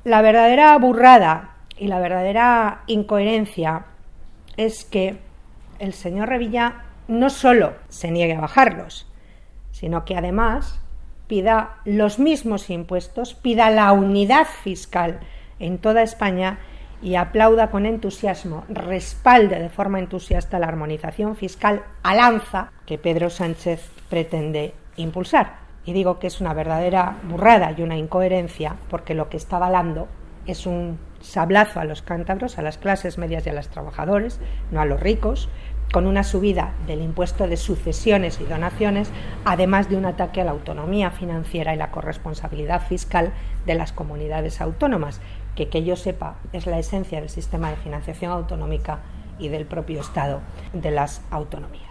La verdadera burrada y la verdadera incoherencia es que el señor Revilla no solo se niegue a bajarlos, sino que además pida los mismos impuestos, pida la unidad fiscal en toda España y aplauda con entusiasmo, respalde de forma entusiasta la armonización fiscal al alza que Pedro Sánchez pretende impulsar. Y digo que es una verdadera burrada y una incoherencia porque lo que está avalando es un sablazo a los cántabros, a las clases medias y a los trabajadores, no a los ricos, con una subida del impuesto de sucesiones y donaciones, además de un ataque a la autonomía financiera y la corresponsabilidad fiscal de las comunidades autónomas, que yo sepa es la esencia del sistema de financiación autonómica y del propio Estado de las autonomías.